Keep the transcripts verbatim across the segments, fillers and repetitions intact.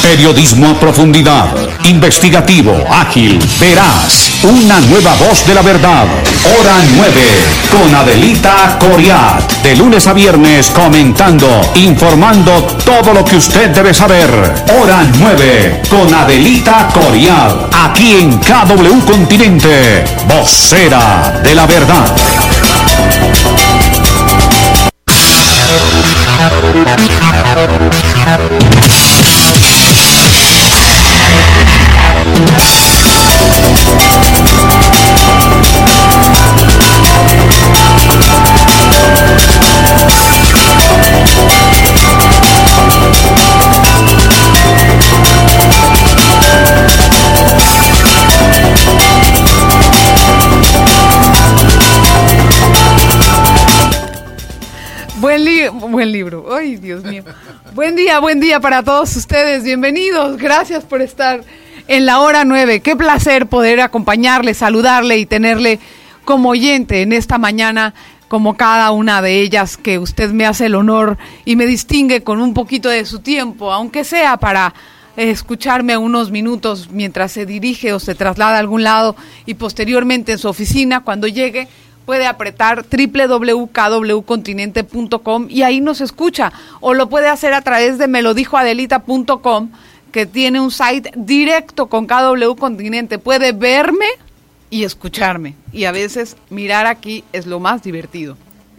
Periodismo a profundidad, investigativo, ágil, veraz, una nueva voz de la verdad. Hora nueve, con Adelita Coriat. De lunes a viernes comentando, informando todo lo que usted debe saber. Hora nueve, con Adelita Coriat. Aquí en K W Continente, vocera de la verdad. Buen, li- buen libro, ay Dios mío. Buen día, buen día para todos ustedes, bienvenidos, gracias por estar en la hora nueve. Qué placer poder acompañarle, saludarle y tenerle como oyente en esta mañana, como cada una de ellas, que usted me hace el honor y me distingue con un poquito de su tiempo, aunque sea para escucharme unos minutos mientras se dirige o se traslada a algún lado y posteriormente en su oficina, cuando llegue, puede apretar doble u doble u doble u punto k w continente punto com y ahí nos escucha, o lo puede hacer a través de me lo dijo adelita punto com, que tiene un site directo con K W Continente. Puede verme y escucharme, y a veces mirar aquí es lo más divertido.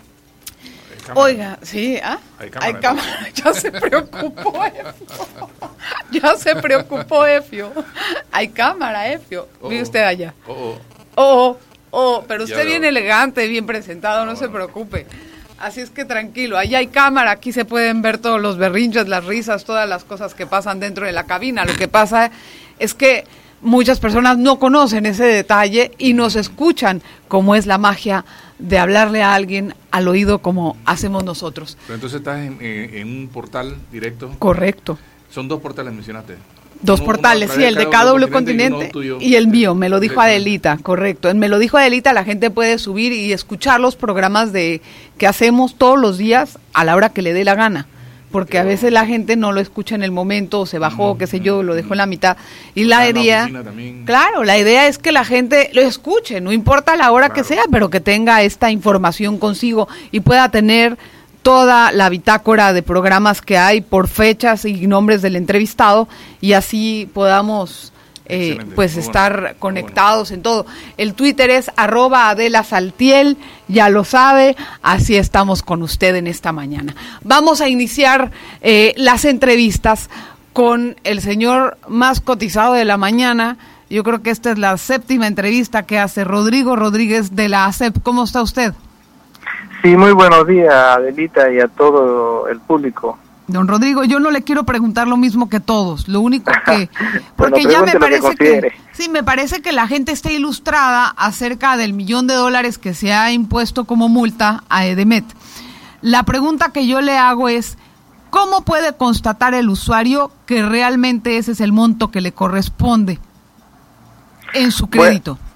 Oiga, sí, ¿ah? Hay cámara. Hay cámara. Ya se preocupó, Efio. Ya se preocupó, Efio. Hay cámara, Efio. Oh, Ve usted allá. Oh, oh. Oh, oh, pero usted bien elegante, bien presentado, no, no se preocupe. Así es que tranquilo, allá hay cámara, aquí se pueden ver todos los berrinches, las risas, todas las cosas que pasan dentro de la cabina. Lo que pasa es que muchas personas no conocen ese detalle y nos escuchan, como es la magia de hablarle a alguien al oído como hacemos nosotros. Pero entonces estás en, en, en un portal directo. Correcto. Son dos portales, mencionaste. Dos uno, portales, uno sí, el de K W Continente y, y el mío, me lo dijo Adelita, correcto. En Me lo dijo Adelita la gente puede subir y escuchar los programas de que hacemos todos los días a la hora que le dé la gana, porque a veces la gente no lo escucha en el momento, o se bajó, qué sé yo, lo dejó en la mitad. Y la idea, claro, la idea es que la gente lo escuche, no importa la hora que sea, pero que tenga esta información consigo y pueda tener toda la bitácora de programas que hay por fechas y nombres del entrevistado, y así podamos eh, pues muy estar bueno, conectados bueno. en todo. El Twitter es arroba Adela Saltiel, ya lo sabe, así estamos con usted en esta mañana. Vamos a iniciar eh, las entrevistas con el señor más cotizado de la mañana. Yo creo que esta es la séptima entrevista que hace Rodrigo Rodríguez de la A C E P. ¿Cómo está usted? Sí, muy buenos días, Adelita, y a todo el público. Don Rodrigo, yo no le quiero preguntar lo mismo que todos, lo único que... Porque bueno, ya me parece que, que... Sí, me parece que la gente está ilustrada acerca del millón de dólares que se ha impuesto como multa a Edemet. La pregunta que yo le hago es, ¿cómo puede constatar el usuario que realmente ese es el monto que le corresponde en su crédito? Bueno.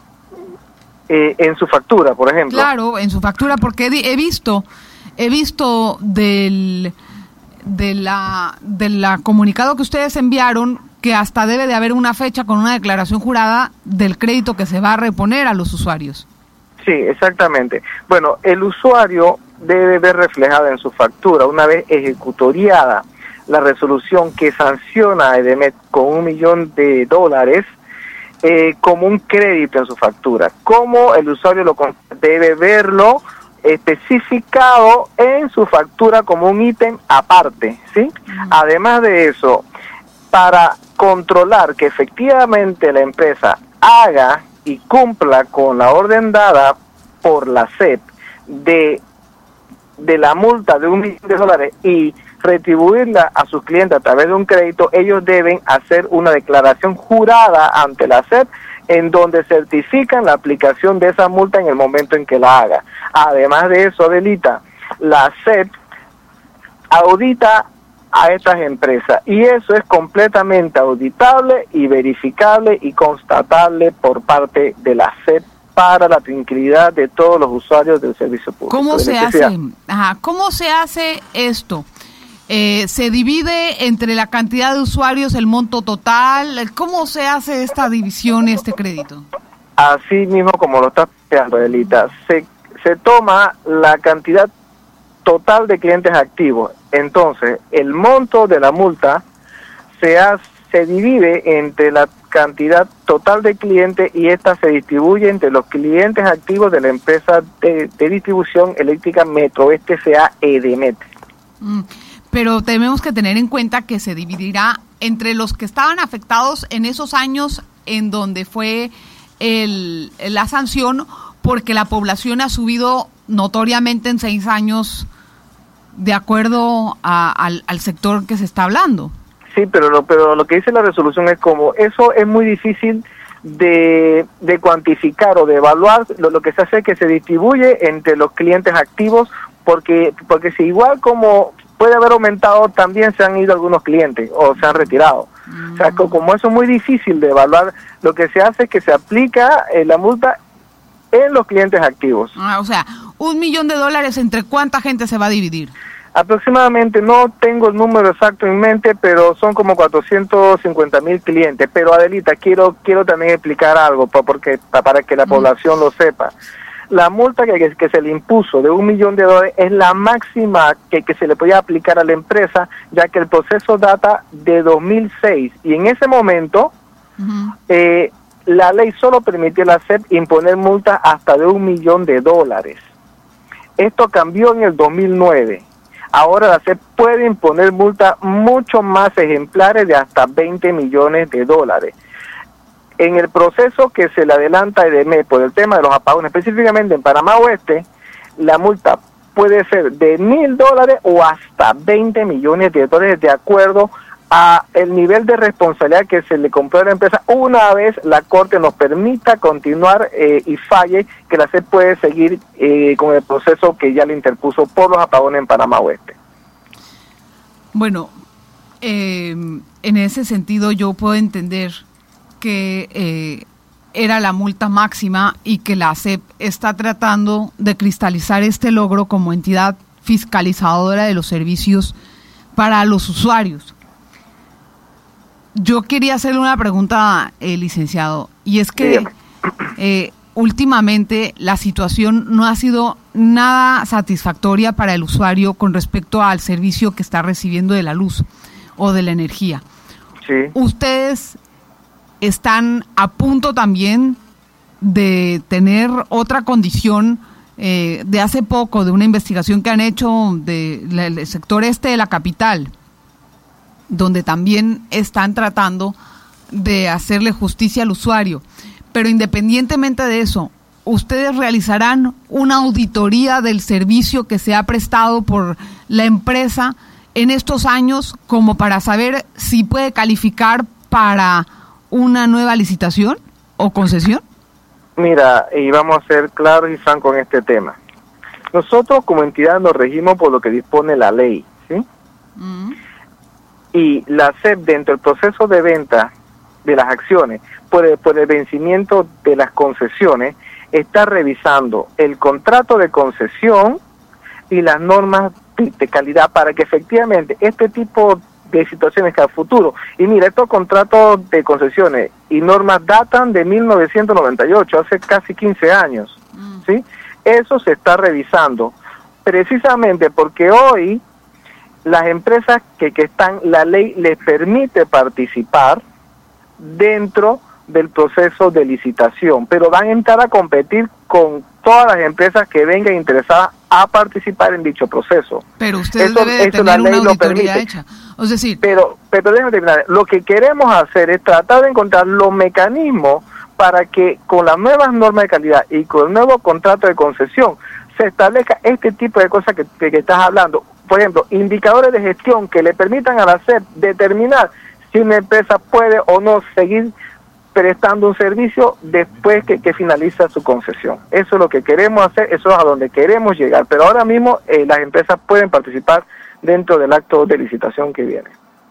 Eh, en su factura, por ejemplo. Claro, en su factura, porque he, he visto, he visto del, de la, de la comunicado que ustedes enviaron que hasta debe de haber una fecha con una declaración jurada del crédito que se va a reponer a los usuarios. Sí, exactamente. Bueno, el usuario debe ver reflejada en su factura, una vez ejecutoriada la resolución que sanciona a Edemet con un millón de dólares, Eh, como un crédito en su factura. Como el usuario lo debe verlo especificado en su factura como un ítem aparte, ¿sí? Uh-huh. Además de eso, para controlar que efectivamente la empresa haga y cumpla con la orden dada por la S E P de, de la multa de un millón de dólares y retribuirla a sus clientes a través de un crédito, ellos deben hacer una declaración jurada ante la S E P en donde certifican la aplicación de esa multa en el momento en que la haga. Además de eso, Adelita, la S E P audita a estas empresas y eso es completamente auditable y verificable y constatable por parte de la S E P para la tranquilidad de todos los usuarios del servicio público. ¿Cómo se hace? Ajá, ¿cómo se hace esto? Eh, ¿Se divide entre la cantidad de usuarios el monto total? ¿Cómo se hace esta división, este crédito? Así mismo como lo estás planteando, Adelita, se, se toma la cantidad total de clientes activos. Entonces, el monto de la multa se, hace, se divide entre la cantidad total de clientes y esta se distribuye entre los clientes activos de la empresa de, de distribución eléctrica Metroeste S A EDEMET. Mm. Pero tenemos que tener en cuenta que se dividirá entre los que estaban afectados en esos años en donde fue el, la sanción, porque la población ha subido notoriamente en seis años de acuerdo a, al, al sector que se está hablando. Sí, pero lo, pero lo que dice la resolución es como, eso es muy difícil de, de cuantificar o de evaluar. Lo, lo que se hace es que se distribuye entre los clientes activos, porque, porque si igual como puede haber aumentado, también se han ido algunos clientes o se han retirado. Mm. O sea, como eso es muy difícil de evaluar, lo que se hace es que se aplica eh, la multa en los clientes activos. Ah, o sea, un millón de dólares, ¿entre cuánta gente se va a dividir? Aproximadamente, no tengo el número exacto en mente, pero son como cuatrocientos cincuenta mil clientes. Pero Adelita, quiero quiero también explicar algo pa, porque, pa, para que la mm. población lo sepa. La multa que, que se le impuso de un millón de dólares es la máxima que, que se le podía aplicar a la empresa, ya que el proceso data de dos mil seis y en ese momento uh-huh. eh, la ley solo permitía a la S E P imponer multas hasta de un millón de dólares. Esto cambió en el dos mil nueve. Ahora la S E P puede imponer multas mucho más ejemplares de hasta veinte millones de dólares. En el proceso que se le adelanta a EDEMET por el tema de los apagones, específicamente en Panamá Oeste, la multa puede ser de mil dólares o hasta veinte millones de dólares de acuerdo a el nivel de responsabilidad que se le compró a la empresa, una vez la Corte nos permita continuar eh, y falle que la S E P puede seguir eh, con el proceso que ya le interpuso por los apagones en Panamá Oeste. Bueno, eh, en ese sentido yo puedo entender que eh, era la multa máxima y que la S E P está tratando de cristalizar este logro como entidad fiscalizadora de los servicios para los usuarios. Yo quería hacerle una pregunta, eh, licenciado, y es que eh, últimamente la situación no ha sido nada satisfactoria para el usuario con respecto al servicio que está recibiendo de la luz o de la energía. Sí. Ustedes están a punto también de tener otra condición eh, de hace poco, de una investigación que han hecho del sector este de la capital, donde también están tratando de hacerle justicia al usuario. Pero independientemente de eso, ¿ustedes realizarán una auditoría del servicio que se ha prestado por la empresa en estos años como para saber si puede calificar para una nueva licitación o concesión? Mira, y vamos a ser claros y francos en este tema. Nosotros como entidad nos regimos por lo que dispone la ley, ¿sí? Uh-huh. Y la S E P, dentro del proceso de venta de las acciones, por el, por el vencimiento de las concesiones, está revisando el contrato de concesión y las normas de calidad para que efectivamente este tipo de situaciones que a futuro, y mira, estos contratos de concesiones y normas datan de mil novecientos noventa y ocho, hace casi quince años, mm. ¿sí? Eso se está revisando, precisamente porque hoy las empresas que, que están, la ley les permite participar dentro del proceso de licitación, pero van a entrar a competir con todas las empresas que vengan interesadas a participar en dicho proceso. Pero usted debe de tener una auditoría hecha. Es decir, pero, pero déjame terminar. Lo que queremos hacer es tratar de encontrar los mecanismos para que con las nuevas normas de calidad y con el nuevo contrato de concesión se establezca este tipo de cosas que, que, que estás hablando. Por ejemplo, indicadores de gestión que le permitan a la S E P determinar si una empresa puede o no seguir prestando un servicio después que, que finaliza su concesión. Eso es lo que queremos hacer, eso es a donde queremos llegar. Pero ahora mismo eh, las empresas pueden participar dentro del acto de licitación que viene.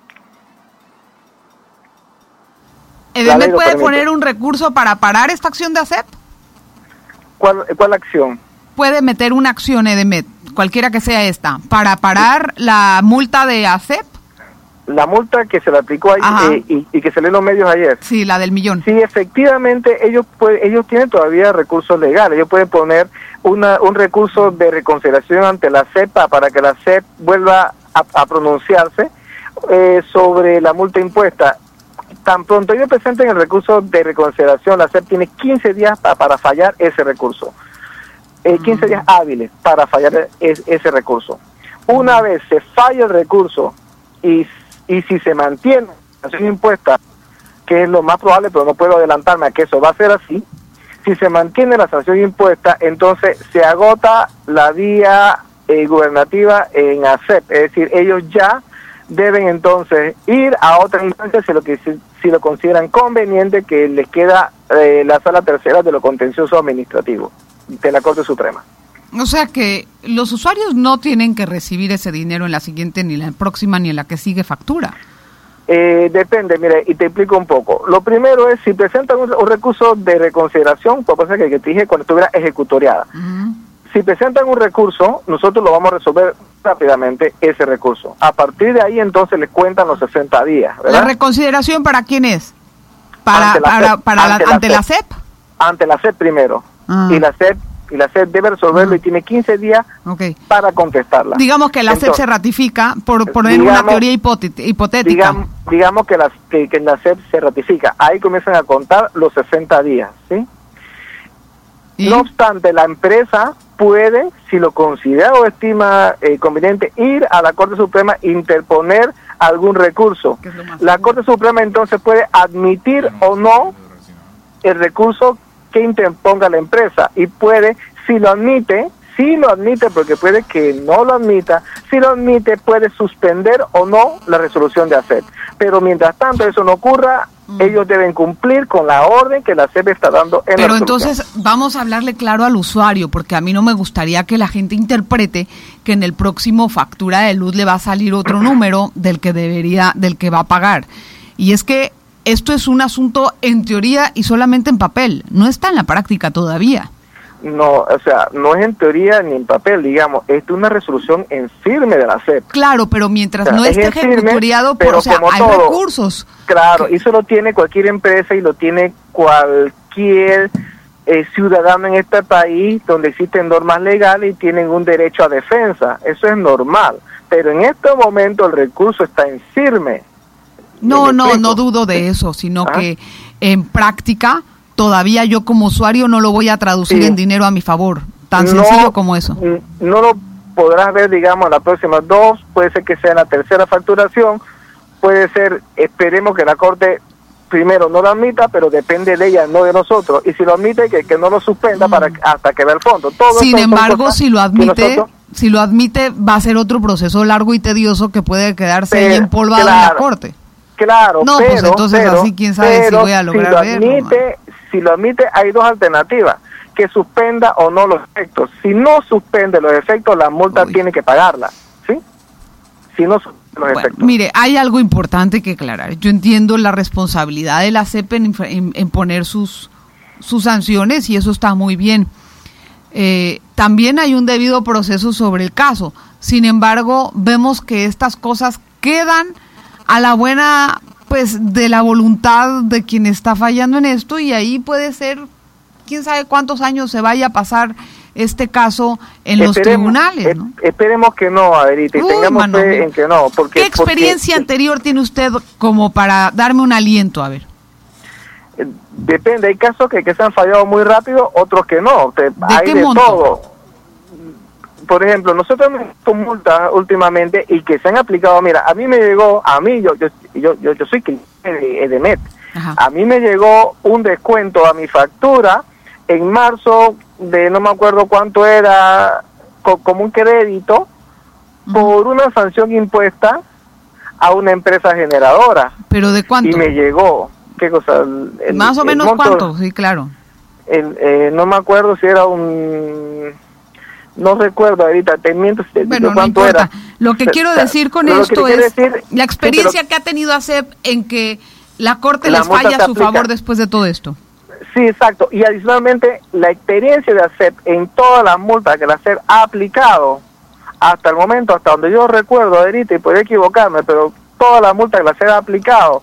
¿EDEMET puede poner un recurso para parar esta acción de A S E P? ¿Cuál, cuál acción? Puede meter una acción EDEMET cualquiera que sea esta, para parar la multa de ASEP. La multa que se le aplicó ahí, eh, y, y que se lee en los medios ayer. Sí, la del millón. Sí, efectivamente, ellos puede, ellos tienen todavía recursos legales. Ellos pueden poner una, un recurso de reconsideración ante la C E P para que la C E P vuelva a, a pronunciarse eh, sobre la multa impuesta. Tan pronto ellos presenten el recurso de reconsideración, la C E P tiene quince días pa, para fallar ese recurso. Eh, quince uh-huh. días hábiles para fallar es, ese recurso. Una uh-huh. vez se falla el recurso y Y si se mantiene la sanción impuesta, que es lo más probable, pero no puedo adelantarme a que eso va a ser así, si se mantiene la sanción impuesta, entonces se agota la vía eh, gubernativa en ASEP. Es decir, ellos ya deben entonces ir a otra instancia si lo, que, si, si lo consideran conveniente, que les queda eh, la sala tercera de lo contencioso administrativo de la Corte Suprema. O sea que los usuarios no tienen que recibir ese dinero en la siguiente, ni la próxima, ni en la que sigue factura. Eh, depende, mire, y te explico un poco. Lo primero es, si presentan un, un recurso de reconsideración, por cosa que, que te dije cuando estuviera ejecutoriada. Uh-huh. Si presentan un recurso, nosotros lo vamos a resolver rápidamente, ese recurso. A partir de ahí, entonces, les cuentan los sesenta días, ¿verdad? ¿La reconsideración para quién es? ¿Para, ante la para, C E P, para ante, la, ante la C E P? Ante la C E P primero. Uh-huh. Y la C E P y la C E P debe resolverlo uh-huh. y tiene quince días okay. para contestarla. Digamos que la Entonces, C E P se ratifica, por poner digamos, una teoría hipotética. Digamos, digamos que, la, que, que la C E P se ratifica. Ahí comienzan a contar los sesenta días, ¿sí? ¿Y? No obstante, la empresa puede, si lo considera o estima eh, conveniente, ir a la Corte Suprema e interponer algún recurso. La Corte Suprema entonces puede admitir o no el recurso que interponga la empresa, y puede, si lo admite, si lo admite, porque puede que no lo admita, si lo admite puede suspender o no la resolución de ASEP. Pero mientras tanto eso no ocurra, mm. ellos deben cumplir con la orden que la ASEP está dando en Pero la entonces vamos a hablarle claro al usuario, porque a mí no me gustaría que la gente interprete que en el próximo factura de luz le va a salir otro número del que debería, del que va a pagar. Y es que esto es un asunto en teoría y solamente en papel, no está en la práctica todavía. No, o sea, no es en teoría ni en papel, digamos, es una resolución en firme de la C E P. Claro, pero mientras o sea, no esté ejecutoriado, por, o sea, hay todo, recursos. Claro, que... y eso lo tiene cualquier empresa y lo tiene cualquier eh, ciudadano en este país donde existen normas legales y tienen un derecho a defensa, eso es normal, pero en este momento el recurso está en firme. No, no, no dudo de eso, sino ¿Ah? que en práctica todavía yo como usuario no lo voy a traducir sí. en dinero a mi favor, tan no, sencillo como eso. No lo podrás ver, digamos, las próximas dos, puede ser que sea la tercera facturación, puede ser, esperemos que la Corte primero no lo admita, pero depende de ella, no de nosotros, y si lo admite, que, que no lo suspenda mm. para hasta que vea el fondo. Todo Sin embargo, si lo admite... Nosotros, si lo admite, va a ser otro proceso largo y tedioso que puede quedarse pero, ahí empolvado claro, en la Corte. Claro, no, pero, pues entonces pero, así quién sabe si voy a lograr si lo admite, verlo, si lo admite, hay dos alternativas, que suspenda o no los efectos. Si no suspende los efectos, la multa Uy. tiene que pagarla, ¿sí? Si no suspende los bueno, efectos. Mire, hay algo importante que aclarar. Yo entiendo la responsabilidad de la C E P en, en, en poner sus, sus sanciones y eso está muy bien. Eh, también hay un debido proceso sobre el caso. Sin embargo, vemos que estas cosas quedan a la buena, pues, de la voluntad de quien está fallando en esto, y ahí puede ser, quién sabe cuántos años se vaya a pasar este caso en esperemos, los tribunales, ¿no? Esperemos que no, Adelita, y Uy, tengamos mano, fe en que no. Porque, ¿Qué experiencia porque, anterior tiene usted como para darme un aliento? A ver. Depende, hay casos que, que se han fallado muy rápido, otros que no. Te, ¿De hay qué de monto? todo. Por ejemplo, nosotros hemos visto multas últimamente y que se han aplicado, mira, a mí me llegó, a mí, yo yo yo, yo, yo soy cliente de Edemet, Ajá. a mí me llegó un descuento a mi factura en marzo de no me acuerdo cuánto era, co, como un crédito, uh-huh. por una sanción impuesta a una empresa generadora. ¿Pero de cuánto? Y me llegó, ¿qué cosa? El, el, Más o menos monto, cuánto, sí, claro. El, eh, no me acuerdo si era un... No recuerdo ahorita, te miento si bueno, no importa. Era. Lo que quiero decir con pero esto es decir, la experiencia sí, que ha tenido ASEP en que la Corte la les falla a su aplica. favor después de todo esto. Sí, exacto. Y adicionalmente, la experiencia de ASEP en todas las multas que la ASEP ha aplicado hasta el momento, hasta donde yo recuerdo, Adelita, y podría equivocarme, pero todas las multas que las he aplicado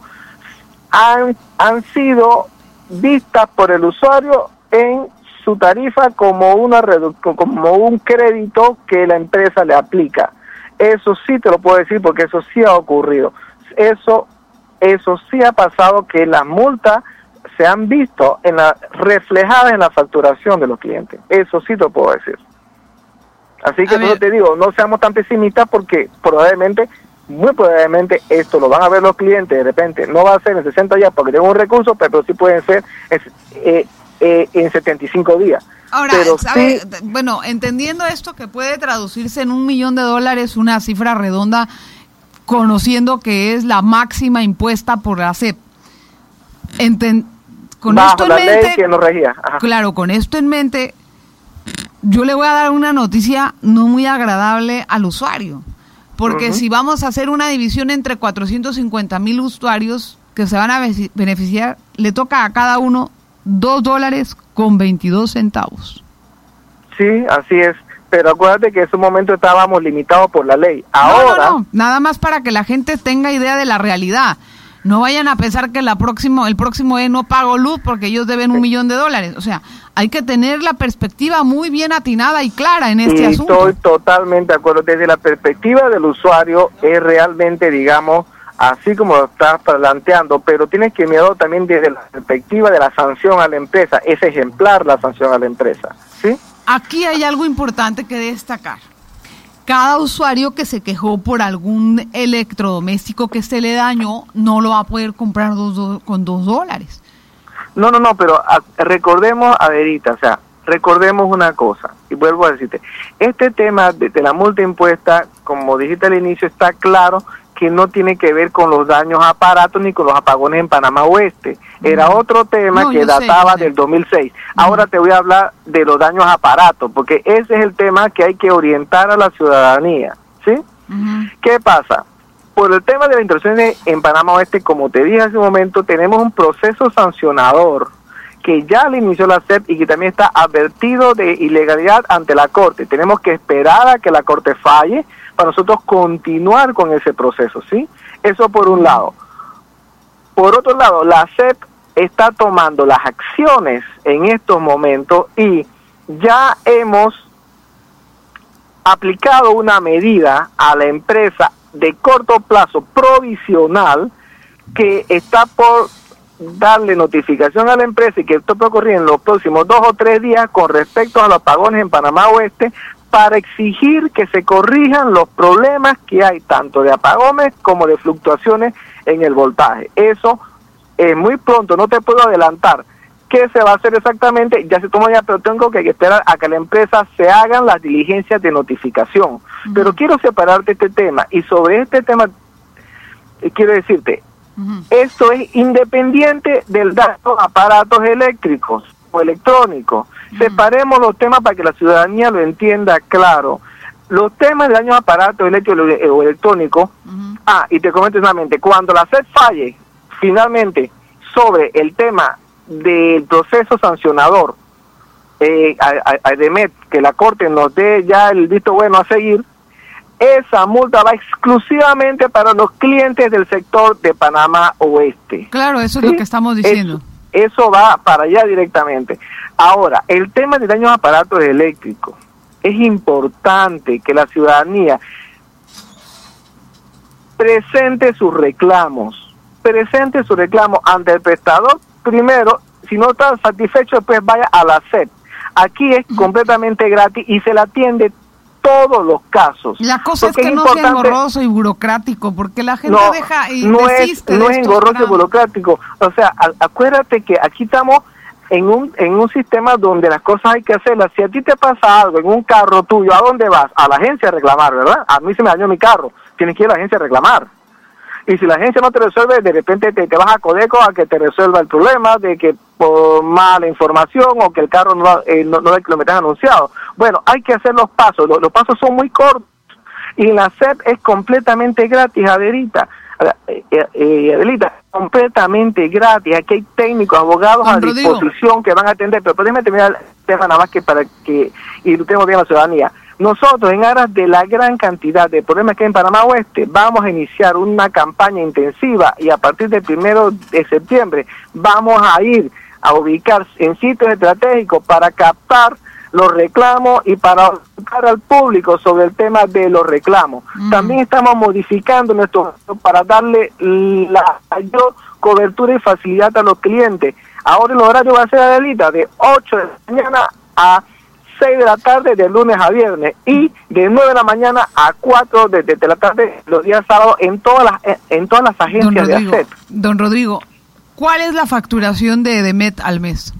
han, han sido vistas por el usuario en su tarifa como una redu- como un crédito que la empresa le aplica. Eso sí te lo puedo decir porque eso sí ha ocurrido. Eso, eso sí ha pasado, que las multas se han visto en la, reflejadas en la facturación de los clientes. Eso sí te lo puedo decir. Así que yo te digo, no seamos tan pesimistas porque probablemente, muy probablemente esto lo van a ver los clientes de repente. No va a ser en sesenta días porque tengo un recurso, pero sí pueden ser eh, eh, en setenta y cinco días. Ahora, pero ¿sabe? sí, Bueno, entendiendo esto que puede traducirse en un millón de dólares, una cifra redonda, conociendo que es la máxima impuesta por la S E P. Enten- con bajo esto en la mente, ley que nos regía. Ajá. Claro, con esto en mente, yo le voy a dar una noticia no muy agradable al usuario, porque uh-huh. si vamos a hacer una división entre cuatrocientos cincuenta mil usuarios que se van a beneficiar, le toca a cada uno dos dólares con veintidós centavos. Sí, así es, pero acuérdate que en ese momento estábamos limitados por la ley. Ahora, no, no, no, nada más para que la gente tenga idea de la realidad. No vayan a pensar que la próximo, el próximo es no pago luz porque ellos deben un millón de dólares. O sea, hay que tener la perspectiva muy bien atinada y clara en este y asunto. Estoy totalmente de acuerdo. Desde la perspectiva del usuario es realmente, digamos, así como lo estás planteando, pero tienes que mirarlo también desde la perspectiva de la sanción a la empresa. Es ejemplar la sanción a la empresa, ¿sí? Aquí hay algo importante que destacar. Cada usuario que se quejó por algún electrodoméstico que se le dañó no lo va a poder comprar dos, dos, con dos dólares. No, no, no, pero a, recordemos, Adelita, o sea, recordemos una cosa, y vuelvo a decirte, este tema de, de la multa impuesta, como dijiste al inicio, está claro que no tiene que ver con los daños a aparatos ni con los apagones en Panamá Oeste. Era mm. otro tema no, que databa sé, del dos mil seis. Mm. Ahora te voy a hablar de los daños a aparatos, porque ese es el tema que hay que orientar a la ciudadanía, ¿sí? Mm. ¿Qué pasa? Por el tema de las introducciones en Panamá Oeste, como te dije hace un momento, tenemos un proceso sancionador que ya le inició la S E P y que también está advertido de ilegalidad ante la Corte. Tenemos que esperar a que la Corte falle para nosotros continuar con ese proceso, ¿sí? Eso por un lado. Por otro lado, la S E P está tomando las acciones en estos momentos y ya hemos aplicado una medida a la empresa de corto plazo provisional que está por darle notificación a la empresa y que esto puede ocurrir en los próximos dos o tres días con respecto a los apagones en Panamá Oeste, para exigir que se corrijan los problemas que hay tanto de apagones como de fluctuaciones en el voltaje. Eso es muy pronto, no te puedo adelantar qué se va a hacer exactamente, ya se toma ya, pero tengo que esperar a que la empresa se hagan las diligencias de notificación. Uh-huh. Pero quiero separarte este tema, y sobre este tema eh, quiero decirte, uh-huh. esto es independiente del daño a aparatos eléctricos o electrónicos. Uh-huh. Separemos los temas para que la ciudadanía lo entienda claro. Los temas de daños a aparatos eléctricos o electrónicos, uh-huh. ah, y te comento nuevamente, cuando la S E P falle finalmente sobre el tema del proceso sancionador, eh, a, a, a EDEMET, que la Corte nos dé ya el visto bueno a seguir, esa multa va exclusivamente para los clientes del sector de Panamá Oeste. Claro, eso es ¿sí? lo que estamos diciendo. Eso, eso va para allá directamente. Ahora, el tema de daños a aparatos eléctricos, es importante que la ciudadanía presente sus reclamos, presente sus reclamos ante el prestador. Primero, si no está satisfecho, después vaya a la S E P. Aquí es completamente gratis y se le atiende todos los casos. La cosa es que es no sea engorroso y burocrático, porque la gente no, deja y no desiste es, no de es engorroso y burocrático. O sea, a, acuérdate que aquí estamos en un en un sistema donde las cosas hay que hacerlas. Si a ti te pasa algo en un carro tuyo, ¿a dónde vas? A la agencia a reclamar, ¿verdad? A mí se me dañó mi carro. Tienes que ir a la agencia a reclamar. Y si la agencia no te resuelve, de repente te, te vas a Codeco a que te resuelva el problema de que por mala información o que el carro no, eh, no, no da el kilometraje anunciado. Bueno, hay que hacer los pasos. Los, los pasos son muy cortos. Y la S E P es completamente gratis, Adelita. Eh, eh, Adelita, completamente gratis. Aquí hay técnicos, abogados Juan a disposición Rodrigo. Que van a atender. Pero déjame terminar el tema nada más que para que ilustemos bien a la ciudadanía. Nosotros, en aras de la gran cantidad de problemas que hay en Panamá Oeste, vamos a iniciar una campaña intensiva y a partir del primero de septiembre vamos a ir a ubicar en sitios estratégicos para captar los reclamos y para educar al público sobre el tema de los reclamos. Mm. También estamos modificando nuestro para darle la mayor cobertura y facilidad a los clientes. Ahora el horario va a ser, Adelita, de ocho de la mañana a seis de la tarde de lunes a viernes y de nueve de la mañana a cuatro de, de, de la tarde los días sábados en todas las en todas las agencias de A C E T. Don Rodrigo, ¿cuál es la facturación de EDEMET al mes?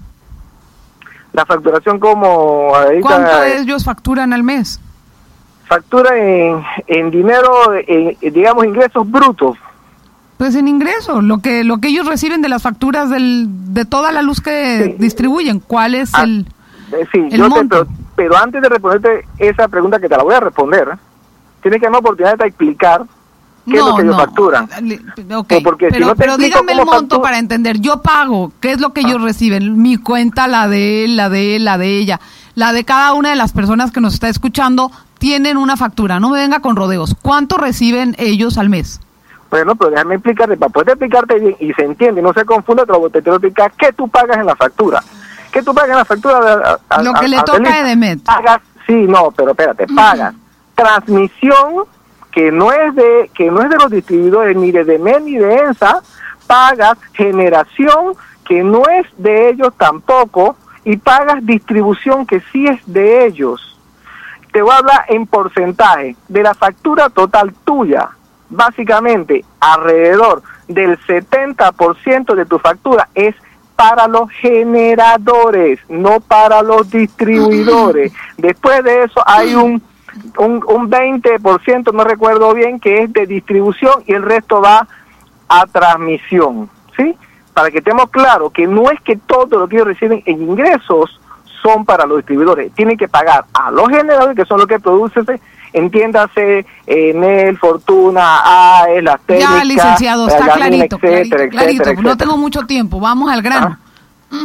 La facturación como... ¿Cuánto ellos facturan al mes? Factura en, en dinero, en, digamos, ingresos brutos. Pues en ingresos, lo que lo que ellos reciben de las facturas del, de toda la luz que sí. distribuyen. ¿Cuál es ah, el, sí, el yo monto? Te, pero, pero antes de responderte esa pregunta que te la voy a responder, tienes que darme oportunidad de explicar qué no, es lo que ellos no. facturan. Okay. Porque pero si no te pero dígame el monto factura... para entender. Yo pago, ¿qué es lo que ah. ellos reciben? Mi cuenta, la de él, la de él, la de ella. La de cada una de las personas que nos está escuchando tienen una factura. No me venga con rodeos. ¿Cuánto reciben ellos al mes? Bueno, pero déjame explicarte, para poder explicarte bien y se entiende, no se confunda, te lo voy a explicar qué tú pagas en la factura. ¿Qué tú pagas en la factura? De, a, lo que a, le a, toca a EDEMET. Pagas, sí, no, pero espérate, pagas transmisión que no es de que no es de los distribuidores ni de EDEMET ni de ENSA, pagas generación que no es de ellos tampoco y pagas distribución que sí es de ellos. Te voy a hablar en porcentaje de la factura total tuya. Básicamente, alrededor del setenta por ciento de tu factura es para los generadores, no para los distribuidores. Después de eso hay un, un, un veinte por ciento, no recuerdo bien, que es de distribución y el resto va a transmisión, ¿sí? Para que estemos claros que no es que todo lo que ellos reciben en ingresos son para los distribuidores. Tienen que pagar a los generadores, que son los que producen, entiéndase, Enel, Fortuna, A E, las técnicas. Ya, licenciado, está Yamina, clarito, etcétera, clarito, etcétera, clarito. etcétera. No tengo mucho tiempo, vamos al grano. ¿Ah?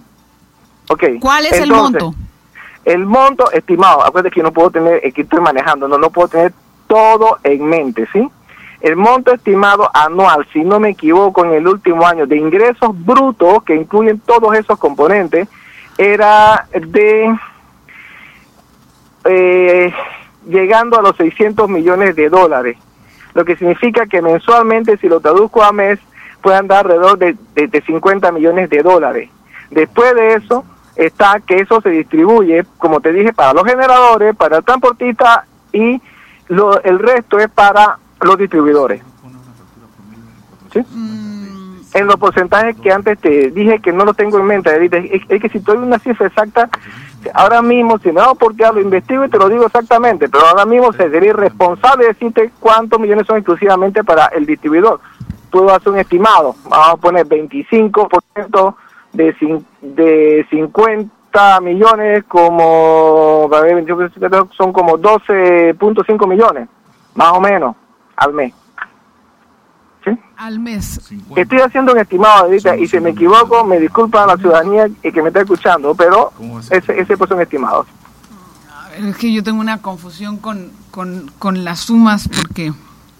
Okay. ¿Cuál es Entonces, el monto? El monto estimado, acuérdate que yo no puedo tener, que estoy manejando, no, no puedo tener todo en mente, ¿sí? El monto estimado anual, si no me equivoco, en el último año de ingresos brutos, que incluyen todos esos componentes, era de... Eh, llegando a los seiscientos millones de dólares, lo que significa que mensualmente, si lo traduzco a mes, pueden dar alrededor de, de, de cincuenta millones de dólares. Después de eso, está que eso se distribuye, como te dije, para los generadores, para el transportista y lo, el resto es para los distribuidores. ¿Sí? Mm. En los porcentajes que antes te dije que no lo tengo en mente, es, es que si te doy una cifra exacta, ahora mismo, si me da oportunidad, lo investigo y te lo digo exactamente, pero ahora mismo sería irresponsable decirte cuántos millones son exclusivamente para el distribuidor. Puedo hacer un estimado, vamos a poner veinticinco por ciento de, de cincuenta millones, como a ver, veinticinco por ciento son como doce punto cinco millones, más o menos, al mes. ¿Sí? Al mes. Estoy haciendo un estimado ahorita y si me equivoco, me disculpa a la ciudadanía que me está escuchando, pero ese, ese pues son estimados. A ver, es que yo tengo una confusión con, con, con las sumas porque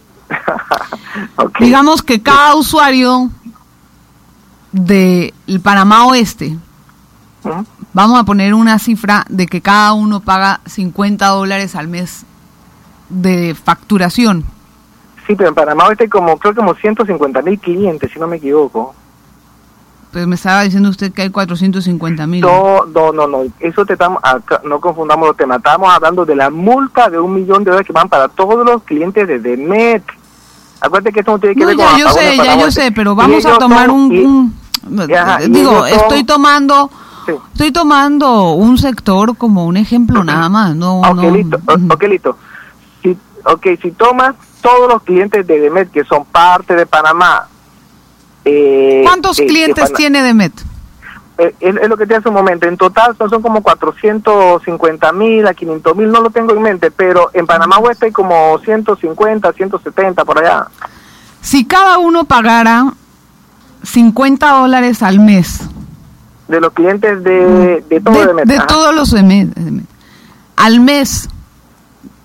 okay. Digamos que cada usuario del Panamá Oeste, ¿Mm? Vamos a poner una cifra de que cada uno paga cincuenta dólares al mes de facturación. Sí, pero en Panamá Oeste como, creo que como ciento cincuenta mil clientes, si no me equivoco. Pues me estaba diciendo usted que hay cuatrocientos cincuenta mil. No, no, no, no, eso te estamos, acá, no confundamos los temas, estamos hablando de la multa de un millón de dólares que van para todos los clientes de EDEMET. Acuérdate que esto no tiene que no, ver ya con... yo sé, ya yo sé, pero vamos a tomar un... Y, un y, ajá, digo, estoy son, tomando... Sí. Estoy tomando un sector como un ejemplo, uh-huh. nada más. No, ok, no, listo. Uh-huh. Ok, listo. Si, ok, si tomas todos los clientes de EDEMET que son parte de Panamá... Eh, ¿Cuántos eh, clientes de tiene EDEMET? Eh, es, es lo que te hace un momento. En total son, son como cuatrocientos cincuenta mil a quinientos mil, no lo tengo en mente, pero en Panamá Oeste hay como ciento cincuenta, ciento setenta por allá. Si cada uno pagara cincuenta dólares al mes... De los clientes de, de todo de, EDEMET. De todos los EDEMET. Al mes,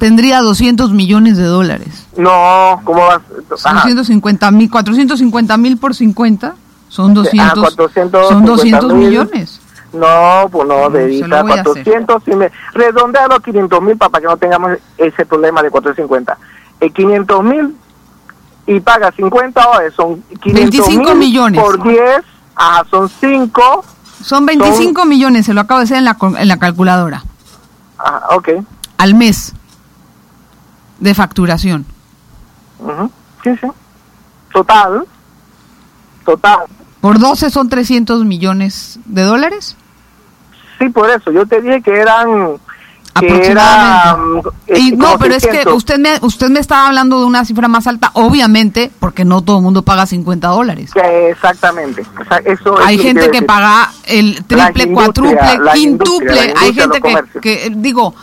tendría doscientos millones de dólares. No, ¿cómo vas? doscientos cincuenta mil, cuatrocientos cincuenta mil por cincuenta son doscientos, ah, cuatrocientos son doscientos millones. No, pues no, No, de se lo voy a cuatrocientos, si me, redondealo a quinientos mil para que no tengamos ese problema de cuatrocientos cincuenta. Eh, quinientos mil y paga cincuenta dólares, son veinticinco millones. Por diez, ajá, son cinco. Son veinticinco son, millones, se lo acabo de hacer en la, en la calculadora. Ajá, ok. Al mes de facturación. Uh-huh. Sí, sí. Total. Total. ¿Por doce son trescientos millones de dólares? Sí, por eso. Yo te dije que eran... Aproximadamente. Era, y no, pero seiscientos. Es que usted me usted me estaba hablando de una cifra más alta, obviamente, porque no todo el mundo paga cincuenta dólares. Que exactamente. O sea, eso hay es gente que, que paga el triple, cuádruple, quintuple. Hay gente que, que, digo,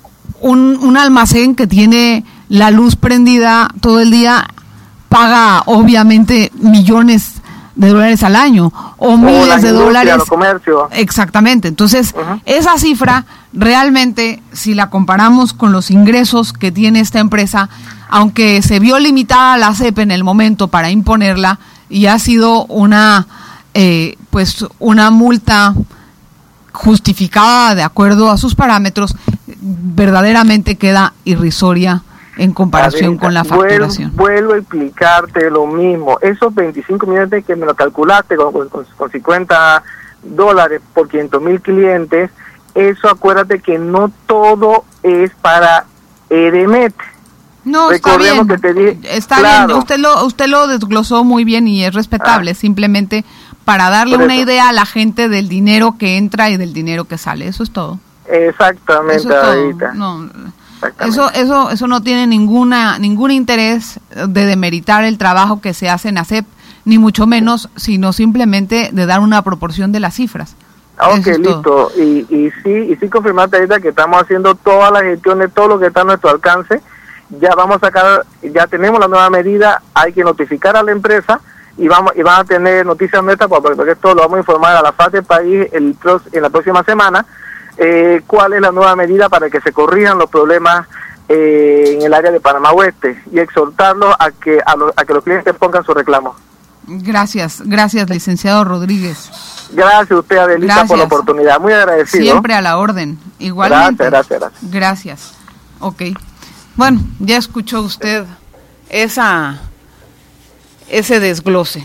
un, un almacén que tiene la luz prendida todo el día paga, obviamente, millones de dólares al año o, o miles de dólares. Exactamente. Entonces, uh-huh. esa cifra realmente, si la comparamos con los ingresos que tiene esta empresa, aunque se vio limitada la C E P en el momento para imponerla y ha sido una eh, pues una multa justificada de acuerdo a sus parámetros, verdaderamente queda irrisoria en comparación Adenta, con la facturación. Vuelvo, vuelvo a explicarte lo mismo. Esos veinticinco millones que me lo calculaste con, con, con cincuenta dólares por quinientos mil clientes, eso acuérdate que no todo es para Edemet. No, está bien, que te dije, está claro. bien, usted lo, usted lo desglosó muy bien y es respetable, ah. simplemente para darle una idea a la gente del dinero que entra y del dinero que sale, eso es todo. Exactamente, eso es todo. No, Eso, eso, eso no tiene ninguna, ningún interés de demeritar el trabajo que se hace en A C E P, ni mucho menos, sino simplemente de dar una proporción de las cifras. Ok, es listo. Todo. Y, y sí, y sí confirmarte ahorita que estamos haciendo todas las gestiones, todo lo que está a nuestro alcance. Ya vamos a sacar, ya tenemos la nueva medida, hay que notificar a la empresa y vamos y van a tener noticias nuestras, porque, porque esto lo vamos a informar a la faz del país el, en la próxima semana. Eh, cuál es la nueva medida para que se corrijan los problemas eh, en el área de Panamá Oeste y exhortarlos a que a, lo, a que los clientes pongan su reclamo. Gracias, gracias, licenciado Rodríguez. Gracias a usted, Adelita, gracias. Por la oportunidad, muy agradecido. Siempre a la orden, igualmente. Gracias, gracias, gracias. Gracias. Ok. Bueno, ya escuchó usted esa ese desglose.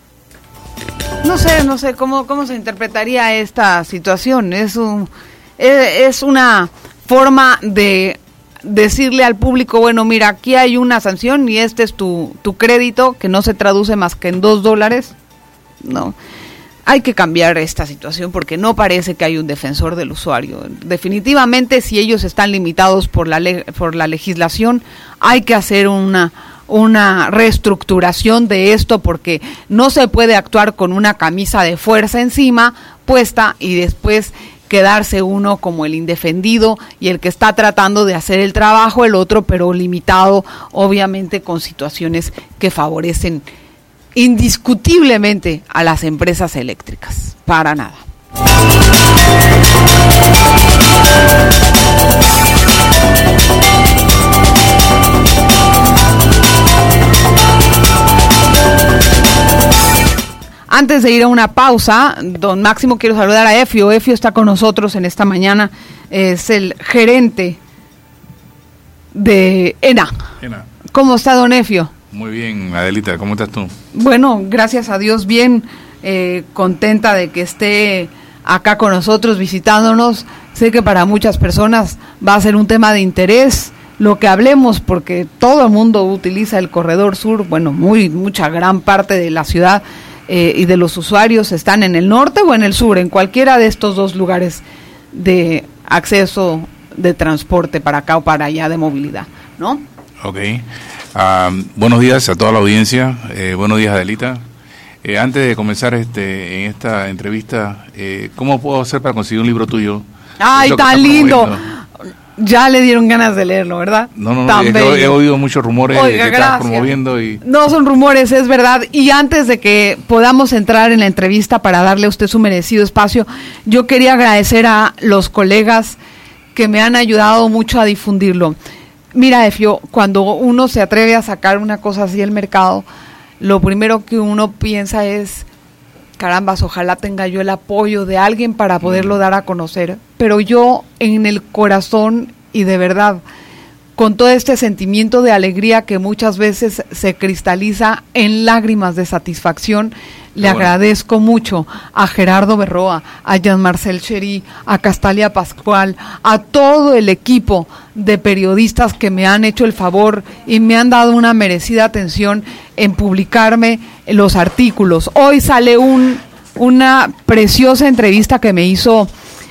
No sé, no sé cómo cómo se interpretaría esta situación. Es un es una forma de decirle al público, bueno, mira, aquí hay una sanción y este es tu, tu crédito, que no se traduce más que en dos dólares. No, hay que cambiar esta situación porque no parece que hay un defensor del usuario. Definitivamente, si ellos están limitados por la, le- por la legislación, hay que hacer una... una reestructuración de esto porque no se puede actuar con una camisa de fuerza encima puesta y después quedarse uno como el indefendido y el que está tratando de hacer el trabajo el otro, pero limitado obviamente con situaciones que favorecen indiscutiblemente a las empresas eléctricas. Para nada. Antes de ir a una pausa, don Máximo, quiero saludar a Efio. Efio está con nosotros en esta mañana, es el gerente de ENA. ENA. ¿Cómo está, don Efio? Muy bien, Adelita, ¿cómo estás tú? Bueno, gracias a Dios, bien, eh, contenta de que esté acá con nosotros visitándonos. Sé que para muchas personas va a ser un tema de interés lo que hablemos, porque todo el mundo utiliza el corredor sur, bueno, muy mucha gran parte de la ciudad eh, y de los usuarios están en el norte o en el sur, en cualquiera de estos dos lugares de acceso de transporte para acá o para allá de movilidad, ¿no? Ok. Uh, buenos días a toda la audiencia. Eh, buenos días, Adelita. Eh, antes de comenzar este en esta entrevista, eh, ¿cómo puedo hacer para conseguir un libro tuyo? ¡Ay, tan lindo! Ya le dieron ganas de leerlo, ¿verdad? No, no, no, es que he, he oído muchos rumores. Oiga, de que estás promoviendo y... No son rumores, es verdad. Y antes de que podamos entrar en la entrevista para darle a usted su merecido espacio, yo quería agradecer a los colegas que me han ayudado mucho a difundirlo. Mira, Efio, cuando uno se atreve a sacar una cosa así al mercado, lo primero que uno piensa es, carambas, ojalá tenga yo el apoyo de alguien para poderlo dar a conocer. Pero yo, en el corazón y de verdad, con todo este sentimiento de alegría que muchas veces se cristaliza en lágrimas de satisfacción, le bueno. agradezco mucho a Gerardo Berroa, a Jean-Marcel Chery, a Castalia Pascual, a todo el equipo de periodistas que me han hecho el favor y me han dado una merecida atención en publicarme los artículos. Hoy sale un, una preciosa entrevista que me hizo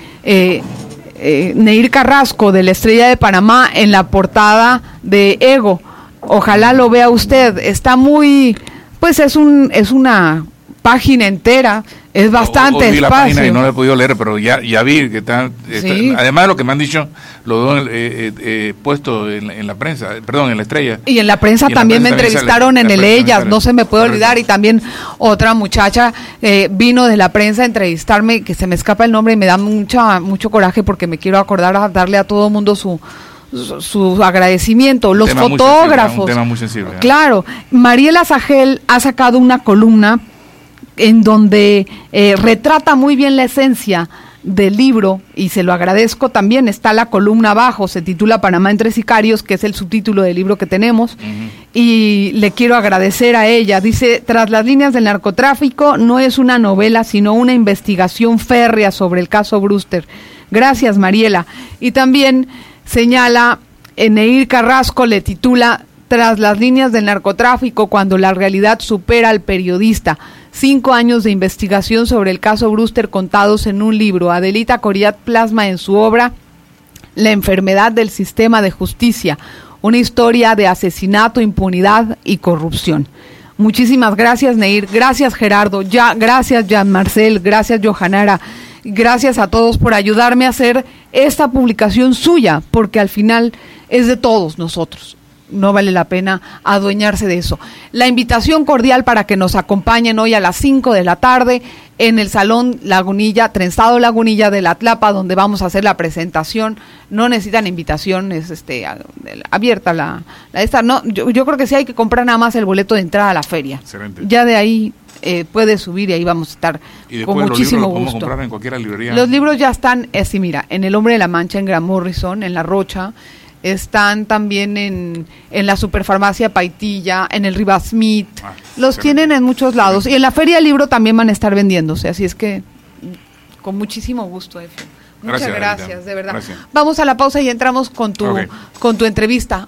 eh, eh, Neir Carrasco de La Estrella de Panamá en la portada de Ego. Ojalá lo vea usted. Está muy, pues es un, es una página entera, es bastante o, o vi espacio. La página y no la he podido leer, pero ya, ya vi que está, está sí. Además de lo que me han dicho, lo veo eh, eh, puesto en, en la prensa, perdón, en La Estrella. Y en la prensa y también la prensa me entrevistaron también en sale, el Ellas, no se me puede olvidar, y también otra muchacha eh, vino de la prensa a entrevistarme, que se me escapa el nombre y me da mucha mucho coraje porque me quiero acordar a darle a todo mundo su Su, su agradecimiento, los tema fotógrafos. Muy sensible, un tema muy sensible. Claro, Mariela Sajel ha sacado una columna en donde eh, retrata muy bien la esencia del libro, y se lo agradezco también. Está la columna abajo, se titula Panamá entre sicarios, que es el subtítulo del libro que tenemos, uh-huh. y le quiero agradecer a ella. Dice, tras las líneas del narcotráfico no es una novela, sino una investigación férrea sobre el caso Brewster. Gracias, Mariela. Y también señala, Neir Carrasco le titula Tras las líneas del narcotráfico, cuando la realidad supera al periodista. Cinco años de investigación sobre el caso Brewster contados en un libro. Adelita Coriat plasma en su obra La enfermedad del sistema de justicia, una historia de asesinato, impunidad y corrupción. Muchísimas gracias, Neir. Gracias, Gerardo. Ya, gracias, Jean-Marcel. Gracias, Johanara. Gracias a todos por ayudarme a hacer esta publicación suya, porque al final es de todos nosotros. No vale la pena adueñarse de eso. La invitación cordial para que nos acompañen hoy a las cinco de la tarde en el Salón Lagunilla, Trenzado Lagunilla de la Tlapa, donde vamos a hacer la presentación. No necesitan invitación, es este, abierta la, la esta. No, yo, yo creo que sí hay que comprar nada más el boleto de entrada a la feria. Excelente. Ya de ahí eh, puede subir y ahí vamos a estar con muchísimo los libros gusto. Comprar en cualquier librería. Los libros ya están, así eh, mira, en El Hombre de la Mancha, en Gran Morrison, en La Rocha. Están también en, en la Superfarmacia Paitilla, en el Rivas Smith, ah, los tienen en muchos lados, y en la Feria del Libro también van a estar vendiéndose, así es que con muchísimo gusto, Efe. Muchas gracias, gracias de verdad. Gracias. Vamos a la pausa y entramos con tu, okay. con tu entrevista.